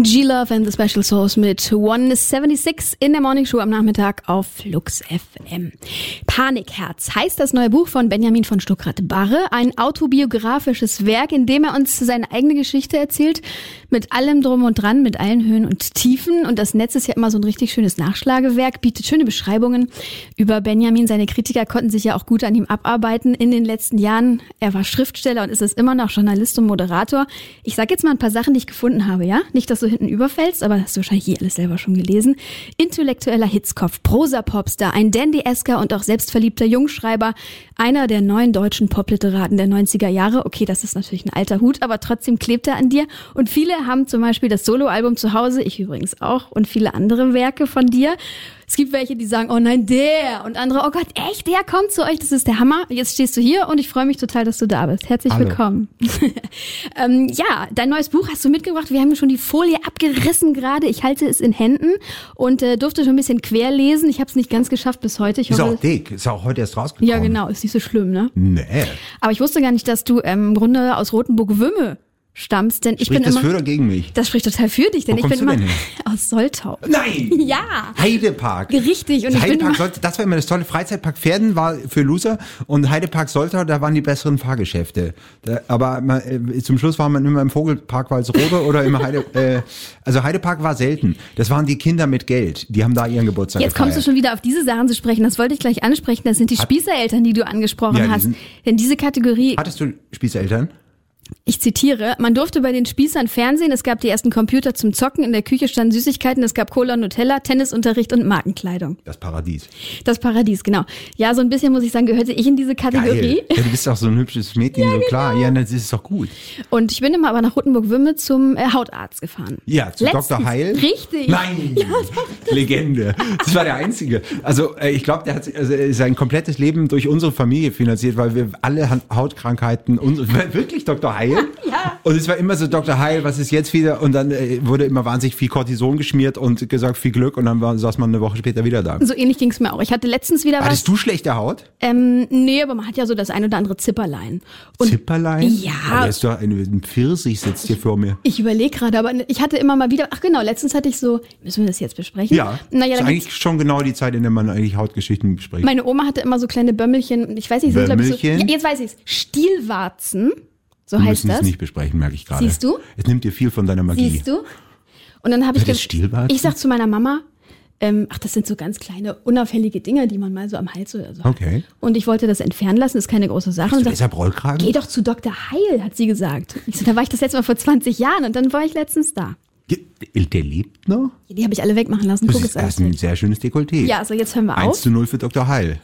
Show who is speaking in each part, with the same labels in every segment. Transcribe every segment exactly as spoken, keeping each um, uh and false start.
Speaker 1: G-Love and the Special Sauce mit hundertsechsundsiebzig in der Morning Show am Nachmittag auf Flux F M. Panikherz heißt das neue Buch von Benjamin von Stuckrad-Barre. Ein autobiografisches Werk, in dem er uns seine eigene Geschichte erzählt. Mit allem Drum und Dran, mit allen Höhen und Tiefen. Und das Netz ist ja immer so ein richtig schönes Nachschlagewerk, bietet schöne Beschreibungen über Benjamin. Seine Kritiker konnten sich ja auch gut an ihm abarbeiten in den letzten Jahren. Er war Schriftsteller und ist es immer noch, Journalist und Moderator. Ich sage jetzt mal ein paar Sachen, die ich gefunden habe, ja? Nicht, dass du hinten überfällst, aber hast du wahrscheinlich hier alles selber schon gelesen. Intellektueller Hitzkopf, Prosa-Popstar, ein Dandy-esker und auch selbstverliebter Jungschreiber, einer der neuen deutschen Popliteraten der neunziger Jahre. Okay, das ist natürlich ein alter Hut, aber trotzdem klebt er an dir. Und viele haben zum Beispiel das Soloalbum zu Hause, ich übrigens auch, und viele andere Werke von dir. Es gibt welche, die sagen, oh nein, der. Und andere, oh Gott, echt, der kommt zu euch, das ist der Hammer. Jetzt stehst du hier und ich freue mich total, dass du da bist. Herzlich
Speaker 2: Hallo.
Speaker 1: willkommen. ähm, ja, dein neues Buch hast du mitgebracht. Wir haben schon die Folie abgerissen gerade. Ich halte es in Händen und äh, durfte schon ein bisschen querlesen. Ich habe es nicht ganz geschafft bis heute. Ich
Speaker 2: Ist
Speaker 1: hoffe,
Speaker 2: auch dick, ist auch heute erst rausgekommen.
Speaker 1: ja, genau, ist nicht so schlimm, ne?
Speaker 2: Nee.
Speaker 1: Aber ich wusste gar nicht, dass du ähm, im Grunde aus Rothenburg-Wümme stammst, denn ich
Speaker 2: Spricht
Speaker 1: bin
Speaker 2: das
Speaker 1: immer...
Speaker 2: für oder gegen mich?
Speaker 1: Das spricht total für dich, denn
Speaker 2: Wo
Speaker 1: ich bin
Speaker 2: kommst du
Speaker 1: immer
Speaker 2: denn hin?
Speaker 1: aus Soltau.
Speaker 2: Nein!
Speaker 1: Ja!
Speaker 2: Heidepark.
Speaker 1: Richtig. Und
Speaker 2: Das
Speaker 1: ich bin
Speaker 2: Heidepark
Speaker 1: immer,
Speaker 2: sollte, das war immer das tolle. Freizeitpark Pferden war für Loser und Heidepark Soltau, da waren die besseren Fahrgeschäfte. Da, aber man, äh, zum Schluss war man immer im Vogelpark Walsrode oder im Heide... Äh, also Heidepark war selten. Das waren die Kinder mit Geld. Die haben da ihren Geburtstag
Speaker 1: jetzt kommst du
Speaker 2: gefeiert.
Speaker 1: schon wieder auf diese Sachen zu sprechen. Das wollte ich gleich ansprechen. Das sind die Spießereltern, die du angesprochen
Speaker 2: Ja, die
Speaker 1: hast.
Speaker 2: sind-
Speaker 1: Denn diese Kategorie,
Speaker 2: Hattest du Spießeltern?
Speaker 1: ich zitiere, man durfte bei den Spießern Fernsehen, es gab die ersten Computer zum Zocken, in der Küche standen Süßigkeiten, es gab Cola und Nutella, Tennisunterricht und Markenkleidung.
Speaker 2: Das Paradies.
Speaker 1: Das Paradies, genau. Ja, so ein bisschen, muss ich sagen, gehörte ich in diese Kategorie.
Speaker 2: Geil. Ja, du bist doch so ein hübsches Mädchen, so klar. Ja, das ist doch gut.
Speaker 1: Und ich bin immer aber nach Rothenburg-Wümme zum äh, Hautarzt gefahren.
Speaker 2: Ja, zu
Speaker 1: Letztens.
Speaker 2: Doktor Heil.
Speaker 1: Richtig.
Speaker 2: Nein, Legende. Das war der Einzige. Also äh, ich glaube, der hat also, äh, sein komplettes Leben durch unsere Familie finanziert, weil wir alle Han- Hautkrankheiten, unsere, wirklich Doktor Heil.
Speaker 1: Ja.
Speaker 2: Und es war immer so, Doktor Heil, was ist jetzt wieder? Und dann äh, wurde immer wahnsinnig viel Cortison geschmiert und gesagt, viel Glück. Und dann war, saß man eine Woche später wieder da.
Speaker 1: So ähnlich ging's mir auch. Ich hatte letztens wieder was.
Speaker 2: Hattest du schlechte Haut?
Speaker 1: Ähm, nee, aber man hat ja so das ein oder andere Zipperlein. Und
Speaker 2: Zipperlein?
Speaker 1: Ja.
Speaker 2: Aber ist doch ein, ein Pfirsich sitzt hier vor mir.
Speaker 1: ich überlege gerade, aber ich hatte immer mal wieder, ach genau, letztens hatte ich so, müssen wir das jetzt besprechen?
Speaker 2: Ja,
Speaker 1: Naja,
Speaker 2: ist
Speaker 1: dann
Speaker 2: eigentlich schon genau die Zeit, in der man eigentlich Hautgeschichten bespricht.
Speaker 1: meine Oma hatte immer so kleine Bömmelchen, ich weiß nicht, sind glaube ich so, ja,
Speaker 2: Bömmelchen?
Speaker 1: jetzt weiß ich's, Stielwarzen, so
Speaker 2: Wir
Speaker 1: heißt
Speaker 2: müssen
Speaker 1: das.
Speaker 2: es nicht besprechen, merke ich gerade.
Speaker 1: Siehst du?
Speaker 2: Es nimmt dir viel von deiner Magie.
Speaker 1: Siehst du? Und dann habe ich,
Speaker 2: War das
Speaker 1: ge-
Speaker 2: Stielwarzen?
Speaker 1: ich sag zu meiner Mama, ähm, ach, das sind so ganz kleine, unauffällige Dinge, die man mal so am Hals oder so hat.
Speaker 2: Okay.
Speaker 1: Und ich wollte das entfernen lassen, ist keine große Sache.
Speaker 2: Hast
Speaker 1: Und
Speaker 2: du
Speaker 1: sag,
Speaker 2: deshalb Rollkragen?
Speaker 1: geh doch zu Doktor Heil, hat sie gesagt. Ich so, da war ich das letzte Mal vor zwanzig Jahren und dann war ich letztens da.
Speaker 2: Der lebt noch?
Speaker 1: Die habe ich alle wegmachen lassen.
Speaker 2: Das
Speaker 1: Guck,
Speaker 2: ist,
Speaker 1: ist alles
Speaker 2: das ist ein
Speaker 1: weg.
Speaker 2: sehr schönes Dekolleté.
Speaker 1: Ja, so jetzt hören wir
Speaker 2: eins
Speaker 1: auf.
Speaker 2: zu null für Doktor Heil.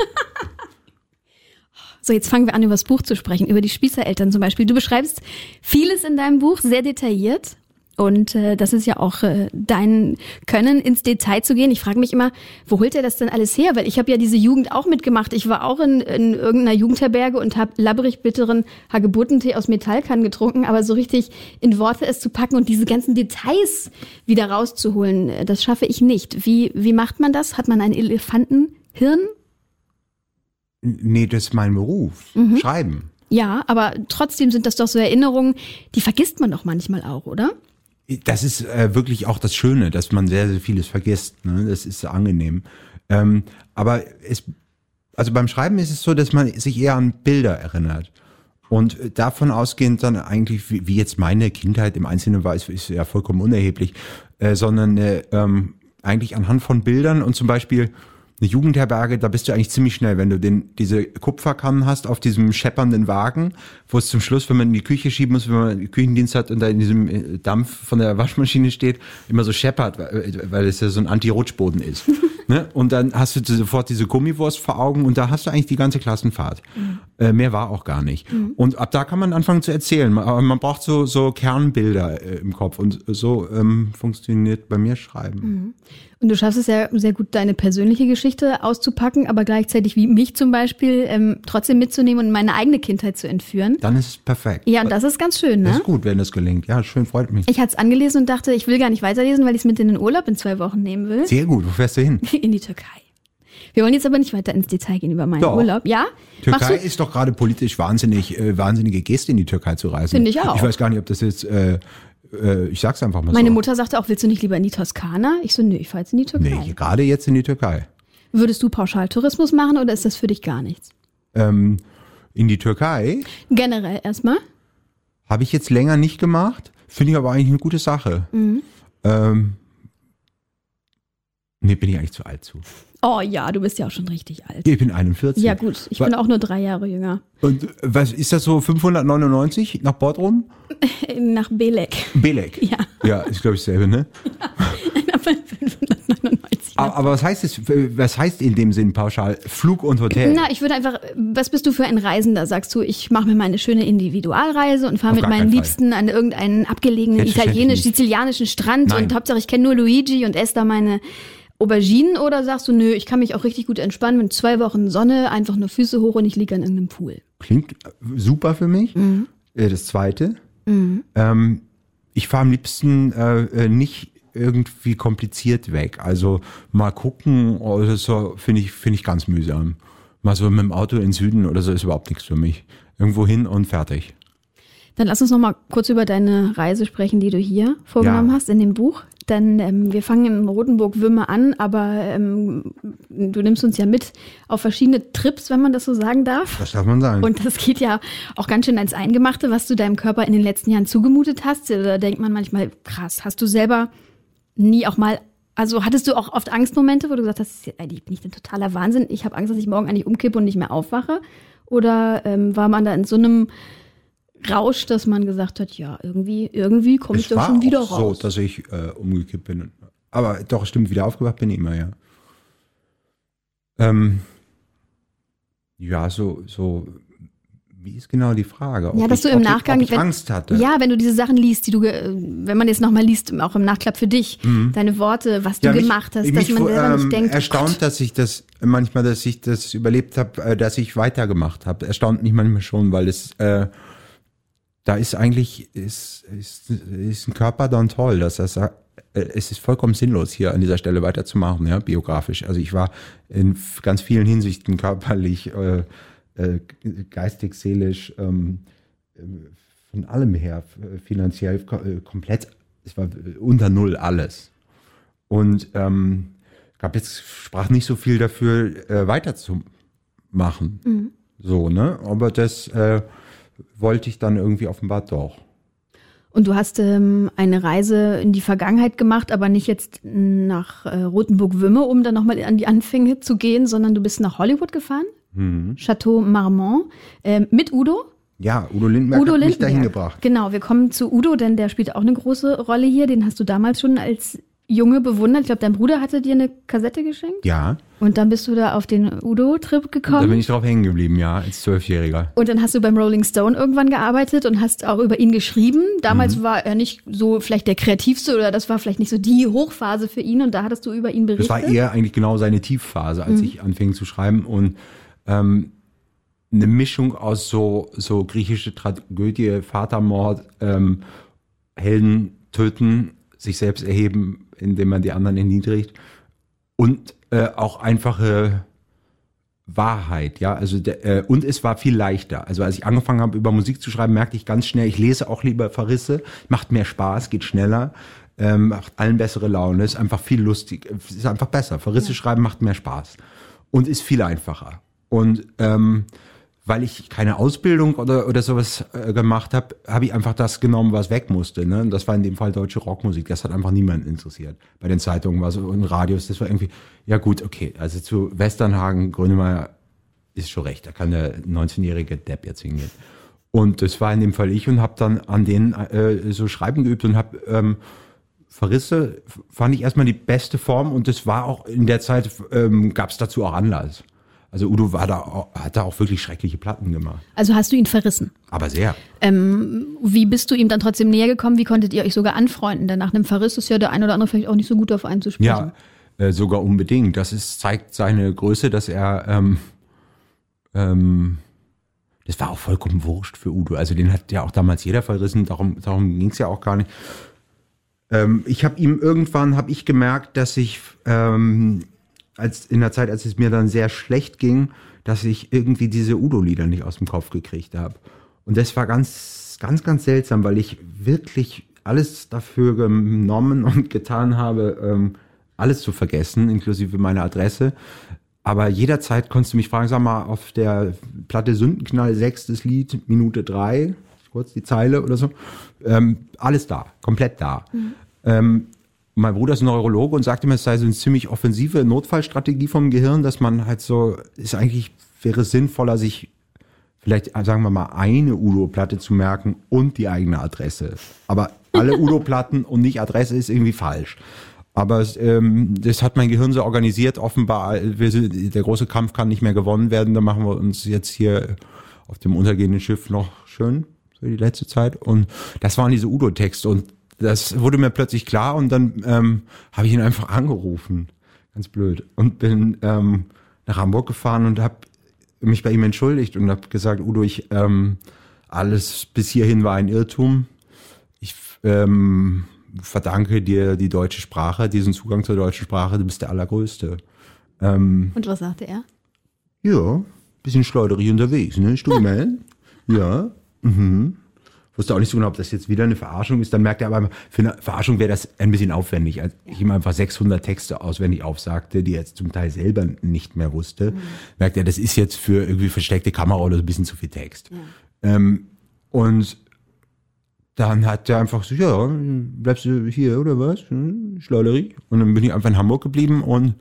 Speaker 1: So, jetzt fangen wir an, über das Buch zu sprechen, über die Spießereltern zum Beispiel. Du beschreibst vieles in deinem Buch sehr detailliert. Und äh, das ist ja auch äh, dein Können, ins Detail zu gehen. Ich frage mich immer, wo holt er das denn alles her? Weil ich habe ja diese Jugend auch mitgemacht. Ich war auch in, in irgendeiner Jugendherberge und habe labberig bitteren Hagebuttentee aus Metallkannen getrunken. Aber so richtig in Worte es zu packen und diese ganzen Details wieder rauszuholen, äh, das schaffe ich nicht. Wie, wie macht man das? Hat man ein Elefantenhirn?
Speaker 2: Nee, das ist mein Beruf.
Speaker 1: Mhm.
Speaker 2: Schreiben.
Speaker 1: Ja, aber trotzdem sind das doch so Erinnerungen, die vergisst man doch manchmal auch, oder?
Speaker 2: Das ist äh, wirklich auch das Schöne, dass man sehr, sehr vieles vergisst. Ne? Das ist angenehm. Ähm, aber es, also beim Schreiben ist es so, dass man sich eher an Bilder erinnert. Und davon ausgehend dann eigentlich, wie, wie jetzt meine Kindheit im Einzelnen war, ist, ist ja vollkommen unerheblich, äh, sondern äh, ähm, eigentlich anhand von Bildern und zum Beispiel eine Jugendherberge, da bist du eigentlich ziemlich schnell, wenn du den, diese Kupferkannen hast auf diesem scheppernden Wagen, wo es zum Schluss, wenn man in die Küche schieben muss, wenn man einen Küchendienst hat und da in diesem Dampf von der Waschmaschine steht, immer so scheppert, weil, weil es ja so ein Anti-Rutschboden ist. Ne? Und dann hast du sofort diese Gummiwurst vor Augen und da hast du eigentlich die ganze Klassenfahrt. Mhm. Äh, mehr war auch gar nicht. Mhm. Und ab da kann man anfangen zu erzählen. Aber man braucht so, so Kernbilder äh, im Kopf und so ähm, funktioniert bei mir Schreiben.
Speaker 1: Mhm. Und du schaffst es ja sehr gut, deine persönliche Geschichte auszupacken, aber gleichzeitig wie mich zum Beispiel ähm, trotzdem mitzunehmen und meine eigene Kindheit zu entführen.
Speaker 2: Dann ist es perfekt.
Speaker 1: Ja, und das ist ganz schön, ne?
Speaker 2: Das ist gut, wenn das gelingt. Ja, schön, freut mich.
Speaker 1: Ich hatte es angelesen und dachte, ich will gar nicht weiterlesen, weil ich es mit in den Urlaub in zwei Wochen nehmen will.
Speaker 2: Sehr gut, wo fährst du hin?
Speaker 1: In die Türkei. Wir wollen jetzt aber nicht weiter ins Detail gehen über meinen
Speaker 2: Doch.
Speaker 1: Urlaub. Ja? Machst
Speaker 2: Türkei
Speaker 1: du?
Speaker 2: ist doch gerade politisch wahnsinnig, äh, wahnsinnige Geste, in die Türkei zu reisen.
Speaker 1: Finde ich auch.
Speaker 2: Ich weiß gar nicht, ob das jetzt äh, äh, ich sag's einfach mal
Speaker 1: Meine
Speaker 2: so.
Speaker 1: Mutter sagte auch, willst du nicht lieber in die Toskana? Ich so, nö, ich fahre jetzt in die Türkei.
Speaker 2: Nee, gerade jetzt in die Türkei.
Speaker 1: Würdest du Pauschaltourismus machen oder ist das für dich gar nichts?
Speaker 2: Ähm, in die Türkei
Speaker 1: Generell erstmal?
Speaker 2: habe ich jetzt länger nicht gemacht, finde ich aber eigentlich eine gute Sache.
Speaker 1: Mhm.
Speaker 2: Ähm, nee, bin ich eigentlich zu alt zu.
Speaker 1: Oh ja, du bist ja auch schon richtig alt.
Speaker 2: Ich bin einundvierzig.
Speaker 1: Ja gut, ich bin auch nur drei Jahre jünger.
Speaker 2: Und was ist das so, fünfhundertneunundneunzig nach Bodrum?
Speaker 1: Nach Belek.
Speaker 2: Belek.
Speaker 1: Ja.
Speaker 2: Ja, ist glaube ich dasselbe, ne?
Speaker 1: fünfhundertneunundneunzig.
Speaker 2: Aber, aber was heißt es, was heißt in dem Sinn pauschal? Flug und Hotel?
Speaker 1: Na, ich würde einfach, was bist du für ein Reisender? Sagst du, ich mache mir mal eine schöne Individualreise und fahre
Speaker 2: Auf
Speaker 1: mit
Speaker 2: gar
Speaker 1: meinen
Speaker 2: keinen Fall.
Speaker 1: Liebsten an irgendeinen abgelegenen
Speaker 2: Selbstverständlich nicht.
Speaker 1: italienisch-sizilianischen Strand
Speaker 2: Nein.
Speaker 1: und Hauptsache ich kenne nur Luigi und esse da meine Auberginen, oder sagst du, nö, ich kann mich auch richtig gut entspannen mit zwei Wochen Sonne, einfach nur Füße hoch und ich liege an irgendeinem Pool.
Speaker 2: Klingt super für mich.
Speaker 1: Mhm.
Speaker 2: Äh, Das zweite.
Speaker 1: Mhm.
Speaker 2: Ähm, ich fahre am liebsten äh, nicht irgendwie kompliziert weg. Also mal gucken oder so, finde ich, finde ich ganz mühsam. Mal so mit dem Auto in den Süden oder so ist überhaupt nichts für mich. Irgendwo hin und fertig.
Speaker 1: Dann lass uns noch mal kurz über deine Reise sprechen, die du hier vorgenommen
Speaker 2: Ja.
Speaker 1: hast in dem Buch. Denn ähm, wir fangen in Rotenburg-Wümme an, aber ähm, du nimmst uns ja mit auf verschiedene Trips, wenn man das so sagen darf.
Speaker 2: Das darf man sagen.
Speaker 1: Und das geht ja auch ganz schön ans Eingemachte, was du deinem Körper in den letzten Jahren zugemutet hast. Da denkt man manchmal, krass, hast du selber nie auch mal, also hattest du auch oft Angstmomente, wo du gesagt hast, eigentlich bin ich ein totaler Wahnsinn, ich habe Angst, dass ich morgen eigentlich umkippe und nicht mehr aufwache? Oder ähm, war man da in so einem Rausch, dass man gesagt hat, ja, irgendwie, irgendwie komme ich
Speaker 2: Es
Speaker 1: doch
Speaker 2: war
Speaker 1: schon wieder
Speaker 2: auch
Speaker 1: raus.
Speaker 2: so, dass ich äh, umgekippt bin. Aber doch, stimmt, wieder aufgewacht bin ich immer, ja. Ähm, ja, so, so, wie ist genau die Frage? Ob
Speaker 1: Ja, dass
Speaker 2: ich,
Speaker 1: du im
Speaker 2: ob
Speaker 1: Nachgang,
Speaker 2: ich, ob ich
Speaker 1: wenn,
Speaker 2: Angst hatte.
Speaker 1: Ja, wenn du diese Sachen liest, die du, ge- wenn man jetzt nochmal liest, auch im Nachklapp für dich, deine Worte, was du
Speaker 2: Ja, mich-
Speaker 1: gemacht hast, dass
Speaker 2: mich,
Speaker 1: man selber
Speaker 2: ähm,
Speaker 1: nicht denkt,
Speaker 2: erstaunt,
Speaker 1: oh Gott.
Speaker 2: dass ich das manchmal, dass ich das überlebt habe, äh, dass ich weitergemacht habe. Erstaunt mich manchmal schon, weil es äh, da ist eigentlich ist, ist, ist ein Körper dann toll, dass er sagt, äh, es ist vollkommen sinnlos, hier an dieser Stelle weiterzumachen, ja, biografisch. Also ich war in f- ganz vielen Hinsichten körperlich, äh, äh, geistig, seelisch, ähm, äh, von allem her, f- finanziell ko- äh, komplett, es war äh, unter Null alles. Und ähm, gab jetzt, sprach nicht so viel dafür, äh, weiterzumachen.
Speaker 1: Mhm.
Speaker 2: So, ne? Aber das äh, wollte ich dann irgendwie offenbar doch.
Speaker 1: Und du hast ähm, eine Reise in die Vergangenheit gemacht, aber nicht jetzt nach äh, Rotenburg-Wümme, um dann nochmal an die Anfänge zu gehen, sondern du bist nach Hollywood gefahren,
Speaker 2: Mhm.
Speaker 1: Chateau Marmont, ähm, mit Udo.
Speaker 2: Ja, Udo Lindenberg
Speaker 1: Udo
Speaker 2: hat mich
Speaker 1: Lindenberg.
Speaker 2: dahin gebracht.
Speaker 1: Genau, wir kommen zu Udo, denn der spielt auch eine große Rolle hier. Den hast du damals schon als Junge bewundert. Ich glaube, dein Bruder hatte dir eine Kassette geschenkt.
Speaker 2: Ja,
Speaker 1: Und dann bist du da auf den Udo-Trip
Speaker 2: da
Speaker 1: gekommen.
Speaker 2: bin ich drauf hängen geblieben, ja, als Zwölfjähriger.
Speaker 1: Und dann hast du beim Rolling Stone irgendwann gearbeitet und hast auch über ihn geschrieben. Damals
Speaker 2: Mhm.
Speaker 1: war er nicht so vielleicht der kreativste oder das war vielleicht nicht so die Hochphase für ihn und da hattest du über ihn berichtet.
Speaker 2: Das war eher eigentlich genau seine Tiefphase, als
Speaker 1: Mhm.
Speaker 2: ich anfing zu schreiben. Und ähm, eine Mischung aus so, so griechische Tragödie, Vatermord, ähm, Helden töten, sich selbst erheben, indem man die anderen erniedrigt. Und äh, auch einfache Wahrheit, ja, also der, äh, und es war viel leichter. Also als ich angefangen habe, über Musik zu schreiben, merkte ich ganz schnell, ich lese auch lieber Verrisse, macht mehr Spaß, geht schneller, ähm, macht allen bessere Laune, ist einfach viel lustig, ist einfach besser. Verrisse schreiben macht mehr Spaß und ist viel einfacher. Und ähm, weil ich keine Ausbildung oder oder sowas äh, gemacht habe, habe ich einfach das genommen, was weg musste. Ne? Und das war in dem Fall deutsche Rockmusik. Das hat einfach niemanden interessiert. Bei den Zeitungen war so und Radios, das war irgendwie, ja gut, okay. Also zu Westernhagen, Grönemeyer ist schon recht. Da kann der neunzehnjährige Depp jetzt hingehen. Und das war in dem Fall ich und habe dann an denen äh, so Schreiben geübt und habe ähm, Verrisse fand ich erstmal die beste Form und das war auch in der Zeit ähm, gab es dazu auch Anlass. Also Udo war da, auch- hat da auch wirklich schreckliche Platten gemacht.
Speaker 1: Also hast du ihn verrissen.
Speaker 2: Aber sehr.
Speaker 1: Ähm, wie bist du ihm dann trotzdem näher gekommen? Wie konntet ihr euch sogar anfreunden? Denn nach einem Verriss ist ja der ein oder andere vielleicht auch nicht so gut auf einen zu sprechen.
Speaker 2: Ja, äh, sogar unbedingt. Das ist, zeigt seine Größe, dass er, ähm, ähm, das war auch vollkommen wurscht für Udo. Also den hat ja auch damals jeder verrissen, darum, darum ging es ja auch gar nicht. Ähm, ich habe ihm irgendwann, habe ich gemerkt, dass ich, ähm, als in der Zeit, als es mir dann sehr schlecht ging, dass ich irgendwie diese Udo-Lieder nicht aus dem Kopf gekriegt habe. Und das war ganz, ganz, ganz seltsam, weil ich wirklich alles dafür genommen und getan habe, ähm, alles zu vergessen, inklusive meine Adresse. Aber jederzeit konntest du mich fragen, sag mal, auf der Platte Sündenknall, sechstes Lied, Minute drei, kurz die Zeile oder so, ähm, alles da, komplett da. Mhm. Ähm, mein Bruder ist Neurologe und sagte mir, es sei so eine ziemlich offensive Notfallstrategie vom Gehirn, dass man halt so, ist eigentlich, wäre sinnvoller, sich vielleicht, sagen wir mal, eine Udo-Platte zu merken und die eigene Adresse. Aber alle Udo-Platten und nicht Adresse ist irgendwie falsch. Aber ähm, das hat mein Gehirn so organisiert, offenbar, der große Kampf kann nicht mehr gewonnen werden, da machen wir uns jetzt hier auf dem untergehenden Schiff noch schön für die letzte Zeit. Und das waren diese Udo-Texte und das wurde mir plötzlich klar und dann ähm, habe ich ihn einfach angerufen, ganz blöd, und bin ähm, nach Hamburg gefahren und habe mich bei ihm entschuldigt und habe gesagt, Udo, ich ähm, alles bis hierhin war ein Irrtum. Ich ähm, verdanke dir die deutsche Sprache, diesen Zugang zur deutschen Sprache, du bist der Allergrößte. Ähm,
Speaker 1: und was sagte er?
Speaker 2: Ja, bisschen schleuderig unterwegs, ne? Stummel? Ja, mhm. Wusste auch nicht so genau, ob das jetzt wieder eine Verarschung ist. Dann merkt er aber, für eine Verarschung wäre das ein bisschen aufwendig. Als ich ihm einfach sechshundert Texte auswendig aufsagte, die er jetzt zum Teil selber nicht mehr wusste, mhm. merkt er, das ist jetzt für irgendwie versteckte Kamera oder so ein bisschen zu viel Text. Ja. Ähm, und dann hat er einfach so, ja, bleibst du hier oder was? Schleuderig. Und dann bin ich einfach in Hamburg geblieben und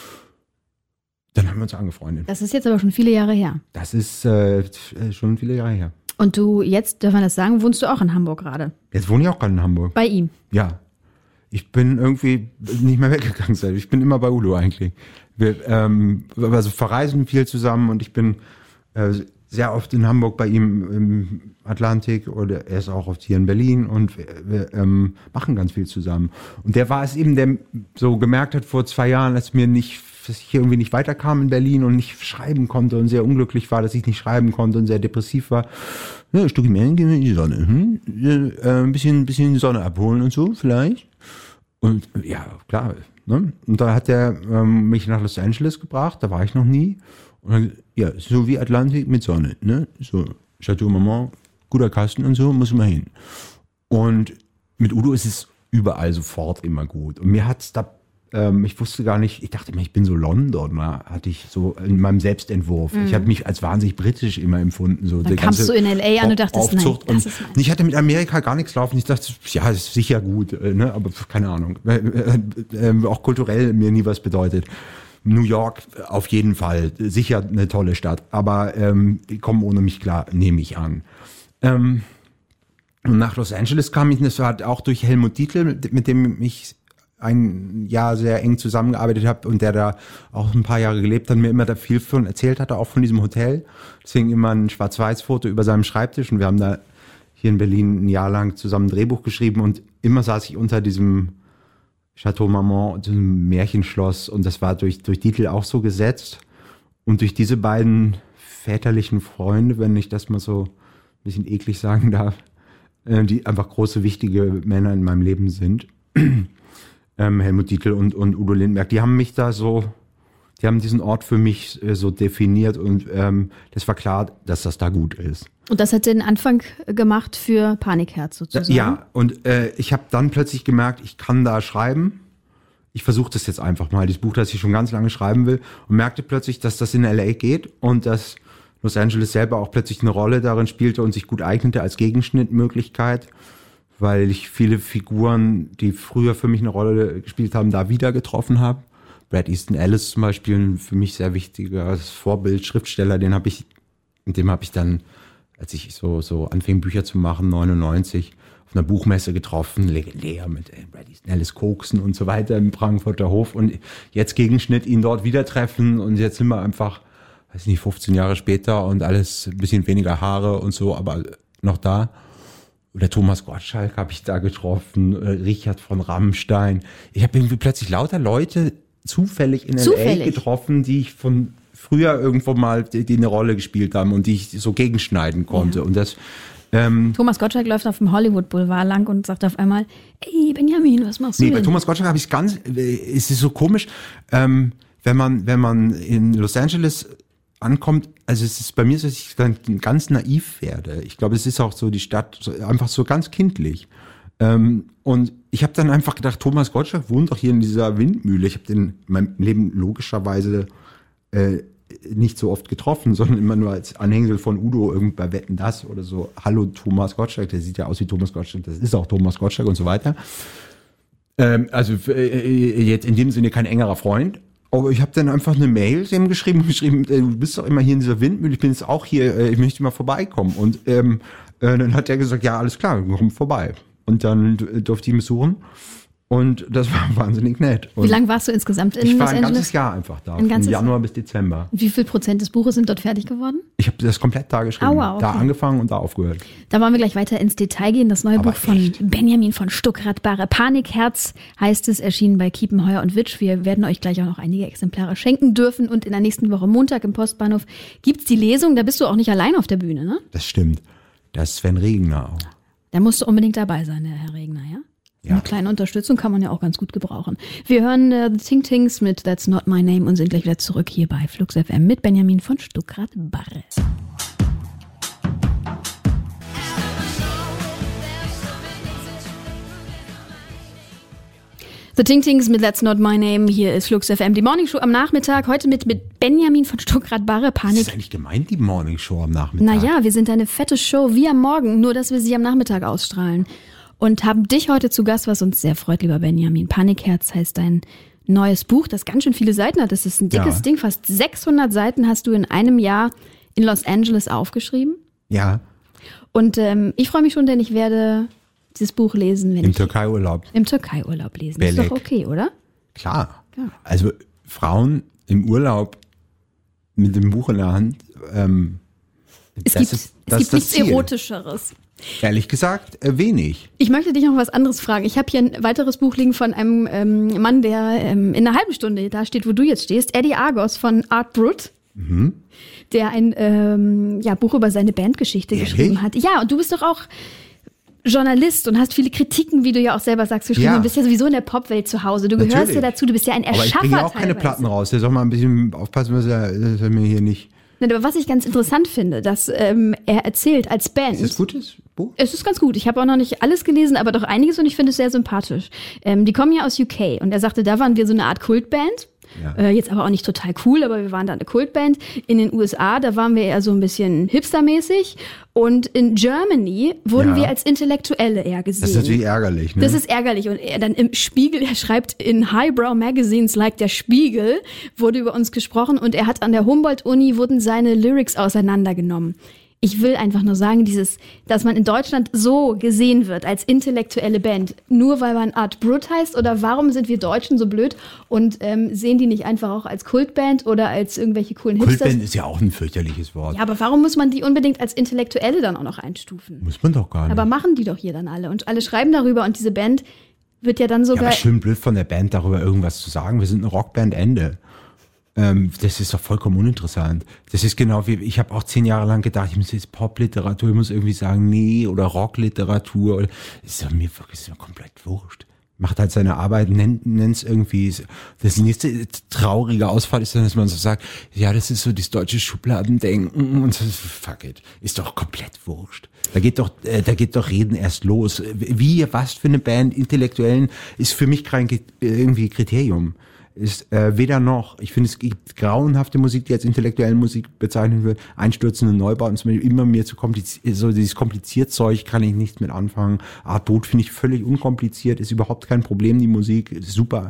Speaker 2: dann haben wir uns angefreundet.
Speaker 1: Das ist jetzt aber schon viele Jahre her.
Speaker 2: Das ist äh, schon viele Jahre her.
Speaker 1: Und du, jetzt, darf man das sagen, wohnst du auch in Hamburg gerade?
Speaker 2: Jetzt wohne ich auch gerade in Hamburg.
Speaker 1: Bei ihm?
Speaker 2: Ja. Ich bin irgendwie nicht mehr weggegangen. Ich bin immer bei Udo eigentlich. Wir ähm, also verreisen viel zusammen und ich bin äh, sehr oft in Hamburg bei ihm im Atlantik oder er ist auch oft hier in Berlin und wir, wir ähm, machen ganz viel zusammen. Und der war es eben, der so gemerkt hat vor zwei Jahren, als mir nicht dass ich hier irgendwie nicht weiterkam in Berlin und nicht schreiben konnte und sehr unglücklich war, dass ich nicht schreiben konnte und sehr depressiv war. Ja, ein Stück mehr in die Sonne. Hm? Äh, ein bisschen, ein bisschen Sonne abholen und so vielleicht. Und ja, klar. Ne? Und da hat er ähm, mich nach Los Angeles gebracht, da war ich noch nie. Und dann, ja, so wie Atlantik mit Sonne. Ne? So, Chateau Marmont, guter Kasten und so, muss man hin. Und mit Udo ist es überall sofort immer gut. Und mir hat's da ich wusste gar nicht, ich dachte immer, ich bin so Londoner, hatte ich so in meinem Selbstentwurf. Mhm. Ich habe mich als wahnsinnig britisch immer empfunden. So
Speaker 1: Dann kamst du in L A an und dachtest, nein, das ist
Speaker 2: und ich hatte mit Amerika gar nichts laufen. Ich dachte, ja, ist sicher gut, ne? Aber keine Ahnung. Auch kulturell mir nie was bedeutet. New York auf jeden Fall, sicher eine tolle Stadt. Aber ähm, die kommen ohne mich klar, nehme ich an. Ähm, und nach Los Angeles kam ich, das war auch durch Helmut Dietl, mit, mit dem ich ein Jahr sehr eng zusammengearbeitet habe und der da auch ein paar Jahre gelebt hat, mir immer da viel von erzählt hatte, auch von diesem Hotel. Deswegen immer ein Schwarz-Weiß-Foto über seinem Schreibtisch und wir haben da hier in Berlin ein Jahr lang zusammen ein Drehbuch geschrieben und immer saß ich unter diesem Chateau Marmont, diesem Märchenschloss und das war durch, durch Dietl auch so gesetzt und durch diese beiden väterlichen Freunde, wenn ich das mal so ein bisschen eklig sagen darf, die einfach große, wichtige Männer in meinem Leben sind, Ähm, Helmut Dietl und, und Udo Lindenberg, die haben mich da so, die haben diesen Ort für mich äh, so definiert und ähm, das war klar, dass das da gut ist.
Speaker 1: Und das hat den Anfang gemacht für Panikherz sozusagen?
Speaker 2: Ja, und äh, ich habe dann plötzlich gemerkt, ich kann da schreiben. Ich versuche das jetzt einfach mal, das Buch, das ich schon ganz lange schreiben will und merkte plötzlich, dass das in L A geht und dass Los Angeles selber auch plötzlich eine Rolle darin spielte und sich gut eignete als Gegenschnittmöglichkeit. Weil ich viele Figuren, die früher für mich eine Rolle gespielt haben, da wieder getroffen habe. Bret Easton Ellis zum Beispiel, ein für mich sehr wichtiger Vorbild, Schriftsteller, den habe ich, mit dem habe ich dann, als ich so so anfing Bücher zu machen, neunundneunzig, auf einer Buchmesse getroffen, legendär mit Bret Easton Ellis Koksen und so weiter im Frankfurter Hof und jetzt Gegenschnitt ihn dort wieder treffen und jetzt sind wir einfach, weiß nicht, fünfzehn Jahre später und alles ein bisschen weniger Haare und so, aber noch da. Oder Thomas Gottschalk habe ich da getroffen, äh, Richard von Rammstein. Ich habe irgendwie plötzlich lauter Leute zufällig in
Speaker 1: zufällig.
Speaker 2: L A getroffen, die ich von früher irgendwo mal, die, die eine Rolle gespielt haben und die ich so gegenschneiden konnte. Ja. Und das ähm,
Speaker 1: Thomas Gottschalk läuft auf dem Hollywood Boulevard lang und sagt auf einmal, ey Benjamin, was machst du
Speaker 2: nee,
Speaker 1: denn?
Speaker 2: Bei Thomas Gottschalk habe ich es ganz, es ist so komisch, ähm, wenn man wenn man in Los Angeles ankommt, also es ist bei mir so, dass ich dann ganz naiv werde. Ich glaube, es ist auch so die Stadt, so, einfach so ganz kindlich. Ähm, und ich habe dann einfach gedacht, Thomas Gottschalk wohnt doch hier in dieser Windmühle. Ich habe den in meinem Leben logischerweise äh, nicht so oft getroffen, sondern immer nur als Anhängsel von Udo irgend bei Wetten, das oder so. Hallo Thomas Gottschalk, der sieht ja aus wie Thomas Gottschalk, das ist auch Thomas Gottschalk und so weiter. Ähm, also äh, jetzt in dem Sinne kein engerer Freund. Aber ich habe dann einfach eine Mail zu ihm geschrieben und geschrieben, äh, du bist doch immer hier in dieser Windmühle, ich bin jetzt auch hier, äh, ich möchte mal vorbeikommen. Und ähm, äh, dann hat er gesagt, ja, alles klar, komm vorbei. Und dann durfte ich ihn besuchen. Und das war wahnsinnig nett. Und
Speaker 1: wie lange warst du insgesamt in
Speaker 2: ich war
Speaker 1: Los
Speaker 2: ein
Speaker 1: Angeles?
Speaker 2: ganzes Jahr einfach da,
Speaker 1: Ein
Speaker 2: von
Speaker 1: ganzes
Speaker 2: Januar bis Dezember.
Speaker 1: Wie viel Prozent des Buches sind dort fertig geworden?
Speaker 2: Ich habe das komplett da geschrieben,
Speaker 1: Aua, okay.
Speaker 2: da angefangen und da aufgehört.
Speaker 1: Da wollen wir gleich weiter ins Detail gehen. Das neue
Speaker 2: Aber
Speaker 1: Buch von
Speaker 2: echt?
Speaker 1: Benjamin von Stuckrad-Barre, Panikherz heißt es, erschienen bei Kiepenheuer und Witsch. Wir werden euch gleich auch noch einige Exemplare schenken dürfen. Und in der nächsten Woche Montag im Postbahnhof gibt's die Lesung. Da bist du auch nicht allein auf der Bühne, ne?
Speaker 2: Das stimmt. Da ist Sven Regner auch.
Speaker 1: Da musst du unbedingt dabei sein, der Herr Regner, ja?
Speaker 2: Ja.
Speaker 1: Eine kleine Unterstützung kann man ja auch ganz gut gebrauchen. Wir hören äh, The Ting Tings mit That's Not My Name und sind gleich wieder zurück hier bei Flux F M mit Benjamin von Stuckrad-Barre. The Ting Tings mit That's Not My Name. Hier ist Flux F M, die Morning Show am Nachmittag. Heute mit, mit Benjamin von Stuckrad-Barre.
Speaker 2: Das
Speaker 1: Panik.
Speaker 2: ist eigentlich gemeint, die Morning Show am Nachmittag.
Speaker 1: Naja, wir sind eine fette Show wie am Morgen, nur dass wir sie am Nachmittag ausstrahlen. Und haben dich heute zu Gast, was uns sehr freut, lieber Benjamin. Panikherz heißt dein neues Buch, das ganz schön viele Seiten hat. Das ist ein dickes
Speaker 2: Ja.
Speaker 1: Ding. Fast sechshundert Seiten hast du in einem Jahr in Los Angeles aufgeschrieben.
Speaker 2: Ja,
Speaker 1: Und ähm, ich freue mich schon, denn ich werde dieses Buch lesen, wenn
Speaker 2: im
Speaker 1: ich
Speaker 2: Türkei-Urlaub.
Speaker 1: im Türkei-Urlaub lesen. Ist
Speaker 2: Belek.
Speaker 1: doch okay, oder?
Speaker 2: Klar.
Speaker 1: Ja.
Speaker 2: Also Frauen im Urlaub mit dem Buch in der Hand, ähm,
Speaker 1: Es
Speaker 2: das
Speaker 1: gibt,
Speaker 2: ist,
Speaker 1: es
Speaker 2: das
Speaker 1: gibt
Speaker 2: ist das
Speaker 1: nichts
Speaker 2: Ziel.
Speaker 1: Erotischeres.
Speaker 2: Ehrlich gesagt, äh, wenig.
Speaker 1: Ich möchte dich noch was anderes fragen. Ich habe hier ein weiteres Buch liegen von einem ähm, Mann, der ähm, in einer halben Stunde da steht, wo du jetzt stehst. Eddie Argos von Art Brut.
Speaker 2: Mhm.
Speaker 1: Der ein ähm, ja, Buch über seine Bandgeschichte
Speaker 2: Ehrlich?
Speaker 1: geschrieben hat. Ja, und du bist doch auch Journalist und hast viele Kritiken, wie du ja auch selber sagst, geschrieben.
Speaker 2: Ja.
Speaker 1: Du bist ja sowieso in der Popwelt zu Hause. Du gehörst
Speaker 2: Natürlich.
Speaker 1: ja dazu, du bist ja ein
Speaker 2: Aber ich
Speaker 1: Erschaffer
Speaker 2: bringe ja auch keine
Speaker 1: teilweise.
Speaker 2: Platten raus. Der soll mal ein bisschen aufpassen, dass er, dass er mir hier nicht...
Speaker 1: Nein, aber was ich ganz interessant finde, dass ähm, er erzählt als Band.
Speaker 2: Ist das gutes Buch?
Speaker 1: Es ist ganz gut. Ich habe auch noch nicht alles gelesen, aber doch einiges und ich finde es sehr sympathisch. Ähm, die kommen ja aus U K und er sagte, da waren wir so eine Art Kultband.
Speaker 2: Ja.
Speaker 1: Äh, jetzt aber auch nicht total cool, aber wir waren da eine Kultband. In den U S A, da waren wir eher so ein bisschen hipstermäßig. Und in Germany wurden
Speaker 2: Ja.
Speaker 1: wir als Intellektuelle eher gesehen.
Speaker 2: Das ist natürlich ärgerlich, ne?
Speaker 1: Das ist ärgerlich. Und er dann im Spiegel, er schreibt in Highbrow Magazines like der Spiegel, wurde über uns gesprochen und er hat an der Humboldt-Uni wurden seine Lyrics auseinandergenommen. Ich will einfach nur sagen, dieses, dass man in Deutschland so gesehen wird als intellektuelle Band, nur weil man Art Brut heißt, oder warum sind wir Deutschen so blöd und ähm, sehen die nicht einfach auch als Kultband oder als irgendwelche coolen Hipsters?
Speaker 2: Kultband ist ja auch ein fürchterliches Wort.
Speaker 1: Ja, aber warum muss man die unbedingt als Intellektuelle dann auch noch einstufen?
Speaker 2: Muss man doch gar nicht.
Speaker 1: Aber machen die doch hier dann alle und alle schreiben darüber und diese Band wird ja dann
Speaker 2: ja,
Speaker 1: sogar...
Speaker 2: aber schön blöd von der Band darüber irgendwas zu sagen. Wir sind eine Rockband, Ende. Ähm, das ist doch vollkommen uninteressant. Das ist genau wie, ich habe auch zehn Jahre lang gedacht, ich muss jetzt Popliteratur, ich muss irgendwie sagen, nee, oder Rockliteratur. Oder, das ist doch mir wirklich ist doch komplett wurscht. Macht halt seine Arbeit, nennt es irgendwie. Das nächste traurige Ausfall ist dann, dass man so sagt, ja, das ist so das deutsche Schubladendenken und so, fuck it. Ist doch komplett wurscht. Da geht doch, äh, da geht doch Reden erst los. Wie, was für eine Band, Intellektuellen, ist für mich kein irgendwie Kriterium. Ist äh, weder noch. Ich finde, es gibt grauenhafte Musik, die als intellektuelle Musik bezeichnet wird. Einstürzende Neubauten, zum Beispiel immer mir zu kompliziert, so dieses kompliziert Zeug kann ich nicht mit anfangen. Art Brut finde ich völlig unkompliziert, ist überhaupt kein Problem, die Musik, ist super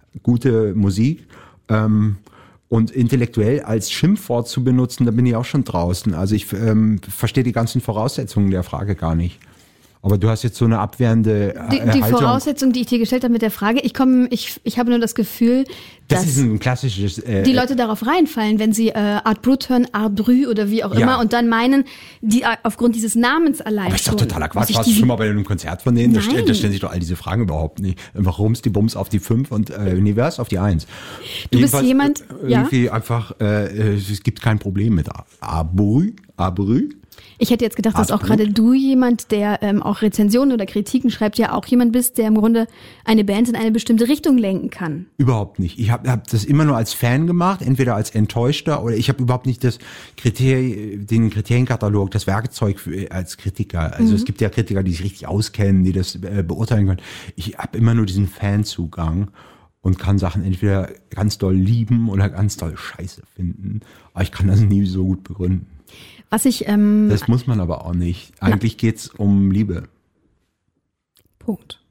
Speaker 2: gute Musik. Ähm, und intellektuell als Schimpfwort zu benutzen, da bin ich auch schon draußen. Also ich ähm, verstehe die ganzen Voraussetzungen der Frage gar nicht. Aber du hast jetzt so eine abwehrende äh,
Speaker 1: Die, die
Speaker 2: Haltung.
Speaker 1: Voraussetzung, die ich dir gestellt habe mit der Frage, ich komme, ich, ich habe nur das Gefühl,
Speaker 2: Das
Speaker 1: dass
Speaker 2: ist ein klassisches... Äh,
Speaker 1: die Leute darauf reinfallen, wenn sie äh, Art Brut hören, Art Brü oder wie auch
Speaker 2: Ja.
Speaker 1: immer und dann meinen, die äh, aufgrund dieses Namens allein
Speaker 2: Aber ist doch
Speaker 1: schon,
Speaker 2: totaler
Speaker 1: muss
Speaker 2: Quatsch.
Speaker 1: ich
Speaker 2: Warst du
Speaker 1: die-
Speaker 2: schon mal bei einem Konzert von denen? Da,
Speaker 1: Nein.
Speaker 2: stell, da stellen sich doch all diese Fragen überhaupt nicht. Einfach rums die Bums auf die fünf und äh, nee, was? Auf die eins.
Speaker 1: Du bist
Speaker 2: Jedenfalls,
Speaker 1: jemand,
Speaker 2: äh,
Speaker 1: ja?
Speaker 2: irgendwie einfach, äh, äh, es gibt kein Problem mit Abrü, Abrü.
Speaker 1: Ich hätte jetzt gedacht, dass auch
Speaker 2: Absolut.
Speaker 1: gerade du jemand, der ähm, auch Rezensionen oder Kritiken schreibt, ja auch jemand bist, der im Grunde eine Band in eine bestimmte Richtung lenken kann.
Speaker 2: Überhaupt nicht. Ich habe hab das immer nur als Fan gemacht, entweder als Enttäuschter oder ich habe überhaupt nicht das Kriterien, den Kriterienkatalog, das Werkzeug für, als Kritiker. Also mhm. es gibt ja Kritiker, die sich richtig auskennen, die das äh, beurteilen können. Ich habe immer nur diesen Fanzugang und kann Sachen entweder ganz doll lieben oder ganz doll scheiße finden. Aber ich kann das nie so gut begründen.
Speaker 1: Was ich, ähm,
Speaker 2: das muss man aber auch nicht. Eigentlich na. geht's um Liebe.
Speaker 1: Punkt.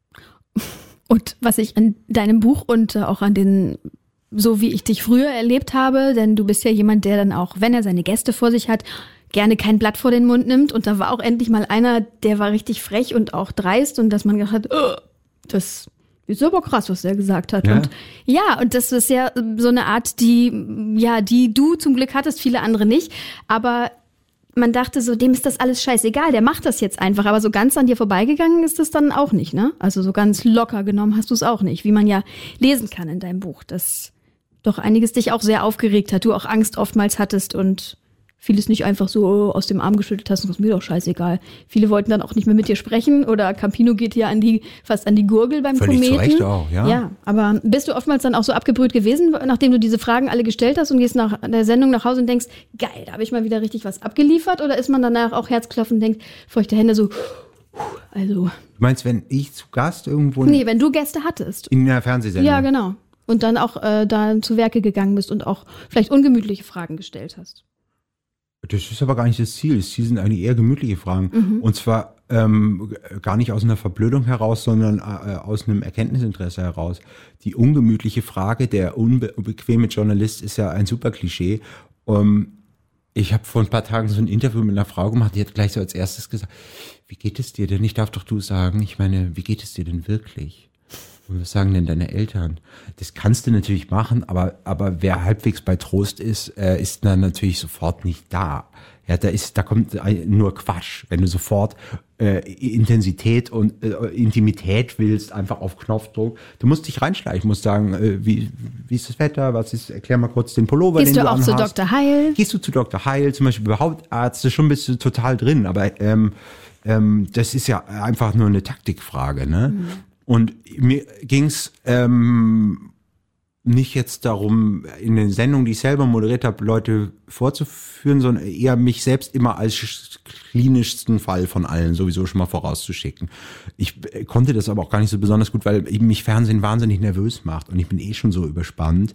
Speaker 1: Und was ich an deinem Buch und äh, auch an den, so wie ich dich früher erlebt habe, denn du bist ja jemand, der dann auch, wenn er seine Gäste vor sich hat, gerne kein Blatt vor den Mund nimmt. Und da war auch endlich mal einer, der war richtig frech und auch dreist und dass man gedacht hat, oh, das ist aber krass, was der gesagt hat.
Speaker 2: Ja?
Speaker 1: Und ja, und das ist ja so eine Art, die, ja, die du zum Glück hattest, viele andere nicht. Aber man dachte so, dem ist das alles scheißegal, der macht das jetzt einfach. Aber so ganz an dir vorbeigegangen ist das dann auch nicht, ne? Also so ganz locker genommen hast du es auch nicht, wie man ja lesen kann in deinem Buch, dass doch einiges dich auch sehr aufgeregt hat, du auch Angst oftmals hattest und vieles nicht einfach so aus dem Arm geschüttelt hast und das ist mir doch scheißegal. Viele wollten dann auch nicht mehr mit dir sprechen oder Campino geht ja an die, fast an die Gurgel beim
Speaker 2: Völlig
Speaker 1: Kometen.
Speaker 2: zu Recht auch, ja.
Speaker 1: Ja, aber bist du oftmals dann auch so abgebrüht gewesen, nachdem du diese Fragen alle gestellt hast und gehst nach der Sendung nach Hause und denkst, geil, da habe ich mal wieder richtig was abgeliefert? Oder ist man danach auch Herzklopfen und denkt, feuchte Hände so, also.
Speaker 2: Du meinst, wenn ich zu Gast irgendwo
Speaker 1: Nee, wenn du Gäste hattest.
Speaker 2: in einer Fernsehsendung?
Speaker 1: Ja, genau. Und dann auch äh, da zu Werke gegangen bist und auch vielleicht ungemütliche Fragen gestellt hast.
Speaker 2: Das ist aber gar nicht das Ziel. Das Ziel sind eigentlich eher gemütliche Fragen.
Speaker 1: Mhm.
Speaker 2: Und zwar ähm, gar nicht aus einer Verblödung heraus, sondern äh, aus einem Erkenntnisinteresse heraus. Die ungemütliche Frage, der unbequeme Journalist ist ja ein super Klischee. Ähm, ich habe vor ein paar Tagen so ein Interview mit einer Frau gemacht, die hat gleich so als erstes gesagt, wie geht es dir denn? Ich darf doch du sagen, ich meine, wie geht es dir denn wirklich? Und was sagen denn deine Eltern? Das kannst du natürlich machen, aber aber wer halbwegs bei Trost ist, äh, ist dann natürlich sofort nicht da. Ja, da ist, da kommt nur Quatsch. Wenn du sofort äh, Intensität und äh, Intimität willst, einfach auf Knopfdruck. Du musst dich reinschleichen, du musst sagen, äh, wie wie ist das Wetter? Was ist? Erklär mal kurz den Pullover,
Speaker 1: Gehst
Speaker 2: den
Speaker 1: du
Speaker 2: du
Speaker 1: auch
Speaker 2: anhast.
Speaker 1: zu Doktor Heil?
Speaker 2: Gehst du zu Doktor Heil, zum Beispiel bei Hautärzte, schon bist du total drin. Aber ähm, ähm, das ist ja einfach nur eine Taktikfrage, ne? Mhm. Und mir ging's ähm, nicht jetzt darum, in den Sendungen, die ich selber moderiert habe, Leute vorzuführen, sondern eher mich selbst immer als klinischsten Fall von allen sowieso schon mal vorauszuschicken. Ich konnte das aber auch gar nicht so besonders gut, weil eben mich Fernsehen wahnsinnig nervös macht und ich bin eh schon so überspannt.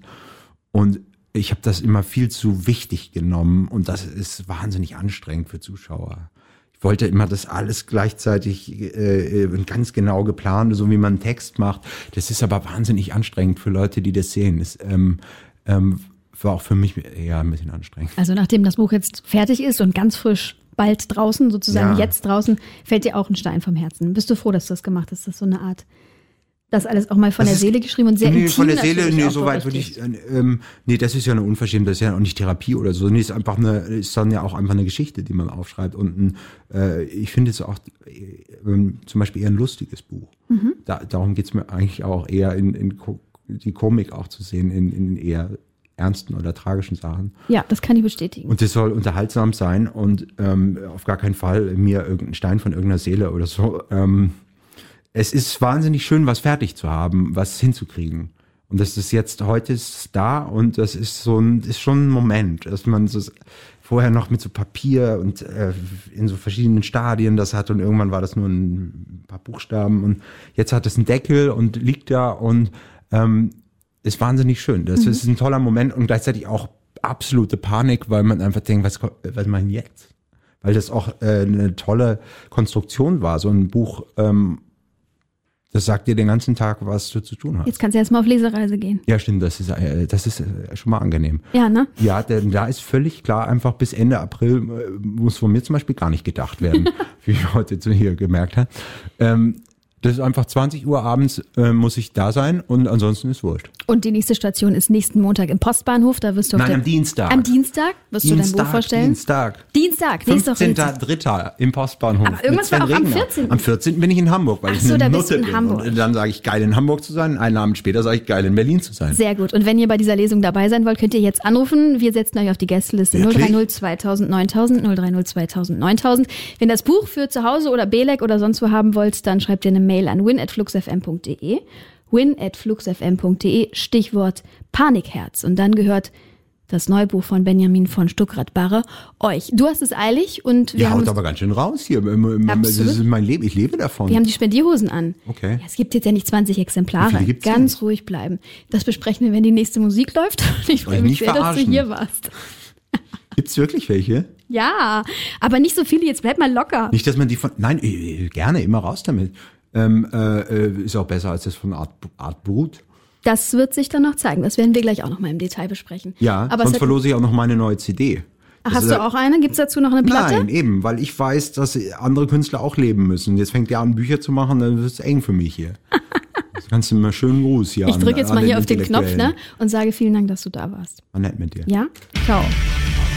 Speaker 2: Und ich habe das immer viel zu wichtig genommen und das ist wahnsinnig anstrengend für Zuschauer. Ich wollte immer das alles gleichzeitig äh, ganz genau geplant, so wie man einen Text macht. Das ist aber wahnsinnig anstrengend für Leute, die das sehen. Das ähm, ähm, war auch für mich eher ein bisschen anstrengend.
Speaker 1: Also nachdem das Buch jetzt fertig ist und ganz frisch bald draußen, sozusagen
Speaker 2: Ja.
Speaker 1: jetzt draußen, fällt dir auch ein Stein vom Herzen. Bist du froh, dass du das gemacht hast? Das ist so eine Art, das alles auch mal von
Speaker 2: Das
Speaker 1: der
Speaker 2: ist-
Speaker 1: Seele geschrieben und sehr
Speaker 2: nee,
Speaker 1: intim
Speaker 2: von der Seele,
Speaker 1: natürlich
Speaker 2: nee,
Speaker 1: auch
Speaker 2: so weit würde
Speaker 1: berichtet.
Speaker 2: ich, äh, ähm, nee, das ist ja eine Unverschämtheit, das ist ja auch nicht Therapie oder so. Nee, ist einfach eine, ist dann ja auch einfach eine Geschichte, die man aufschreibt und ein, äh, ich finde es auch äh, ähm, zum Beispiel eher ein lustiges Buch.
Speaker 1: Mhm.
Speaker 2: Da, darum geht's mir eigentlich auch eher in, in Ko- die Komik auch zu sehen, in, in eher ernsten oder tragischen Sachen.
Speaker 1: Ja, das kann ich bestätigen.
Speaker 2: Und das soll unterhaltsam sein und ähm, auf gar keinen Fall mir irgendeinen Stein von irgendeiner Seele oder so. Ähm, es ist wahnsinnig schön, was fertig zu haben, was hinzukriegen. Und das ist jetzt, heute ist es da und das ist so ein, ist schon ein Moment, dass man so vorher noch mit so Papier und äh, in so verschiedenen Stadien das hat und irgendwann war das nur ein paar Buchstaben und jetzt hat es einen Deckel und liegt da und ähm, ist wahnsinnig schön. Das
Speaker 1: Mhm.
Speaker 2: ist ein toller Moment und gleichzeitig auch absolute Panik, weil man einfach denkt, was, ko- was machen wir jetzt? Weil das auch äh, eine tolle Konstruktion war, so ein Buch, ähm, das sagt dir den ganzen Tag, was du zu tun hast.
Speaker 1: Jetzt kannst du erst mal auf Lesereise gehen.
Speaker 2: Ja, stimmt, das ist, äh, das ist äh, schon mal angenehm.
Speaker 1: Ja, ne?
Speaker 2: Ja, denn da ist völlig klar, einfach bis Ende April äh, muss von mir zum Beispiel gar nicht gedacht werden, wie ich heute zu hier gemerkt habe. Ähm, das ist einfach zwanzig Uhr abends äh, muss ich da sein und ansonsten ist wurscht.
Speaker 1: Und die nächste Station ist nächsten Montag im Postbahnhof. Da wirst du auf
Speaker 2: Nein,
Speaker 1: der,
Speaker 2: am Dienstag.
Speaker 1: Am Dienstag wirst
Speaker 2: Dienstag,
Speaker 1: du dein Buch vorstellen.
Speaker 2: Dienstag.
Speaker 1: Dienstag, nächste Woche.
Speaker 2: fünfzehnter dritter im Postbahnhof.
Speaker 1: Aber irgendwas war auch am vierzehnten
Speaker 2: Am vierzehnten bin ich in Hamburg, weil
Speaker 1: Ach
Speaker 2: ich
Speaker 1: so,
Speaker 2: eine
Speaker 1: da bist
Speaker 2: Nutte
Speaker 1: du in
Speaker 2: bin.
Speaker 1: Hamburg.
Speaker 2: Und dann sage ich, geil in Hamburg zu sein. Einen Abend später sage ich, geil in Berlin zu sein.
Speaker 1: Sehr gut. Und wenn ihr bei dieser Lesung dabei sein wollt, könnt ihr jetzt anrufen. Wir setzen euch auf die Gästeliste null drei null zweitausend neuntausend, null drei null zweitausend neuntausend. Wenn das Buch für zu Hause oder Belek oder sonst wo haben wollt, dann schreibt ihr eine Mail an win at fluxfm punkt de. win at fluxfm punkt de, Stichwort Panikherz. Und dann gehört das neue Buch von Benjamin von Stuckrad-Barre euch. Du hast es eilig und wir
Speaker 2: Ihr
Speaker 1: haben
Speaker 2: haut aber ganz schön raus hier. Das ist mein Leben, ich lebe davon.
Speaker 1: Wir haben die Spendierhosen an.
Speaker 2: Okay.
Speaker 1: Ja, es gibt jetzt ja nicht zwanzig
Speaker 2: Wie
Speaker 1: Exemplare.
Speaker 2: viele gibt's
Speaker 1: Ganz
Speaker 2: denn?
Speaker 1: ruhig bleiben. Das besprechen wir, wenn die nächste Musik läuft. Ich freue
Speaker 2: Euch
Speaker 1: mich
Speaker 2: nicht
Speaker 1: sehr, dass du
Speaker 2: verarschen.
Speaker 1: hier warst.
Speaker 2: Gibt's wirklich welche?
Speaker 1: Ja, aber nicht so viele. Jetzt bleib mal locker.
Speaker 2: Nicht, dass man die von, nein, äh, gerne, immer raus damit. Ähm, äh, ist auch besser als das von Art, Art Brut.
Speaker 1: Das wird sich dann noch zeigen. Das werden wir gleich auch noch mal im Detail besprechen.
Speaker 2: Ja,
Speaker 1: aber
Speaker 2: sonst
Speaker 1: hat,
Speaker 2: verlose ich auch noch meine neue C D.
Speaker 1: Ach,
Speaker 2: Das
Speaker 1: hast
Speaker 2: ist
Speaker 1: du
Speaker 2: ja-
Speaker 1: auch eine? Gibt's dazu noch eine Platte?
Speaker 2: Nein, eben, weil ich weiß, dass andere Künstler auch leben müssen. Jetzt fängt er an, Bücher zu machen, dann wird es eng für mich hier. Das kannst du mal schönen Gruß hier
Speaker 1: Ich
Speaker 2: an-
Speaker 1: drücke jetzt
Speaker 2: an
Speaker 1: mal
Speaker 2: den
Speaker 1: hier auf den Knopf,
Speaker 2: Intellektuellen.
Speaker 1: ne? Und sage vielen Dank, dass du da warst.
Speaker 2: War nett mit dir.
Speaker 1: Ja? Ciao.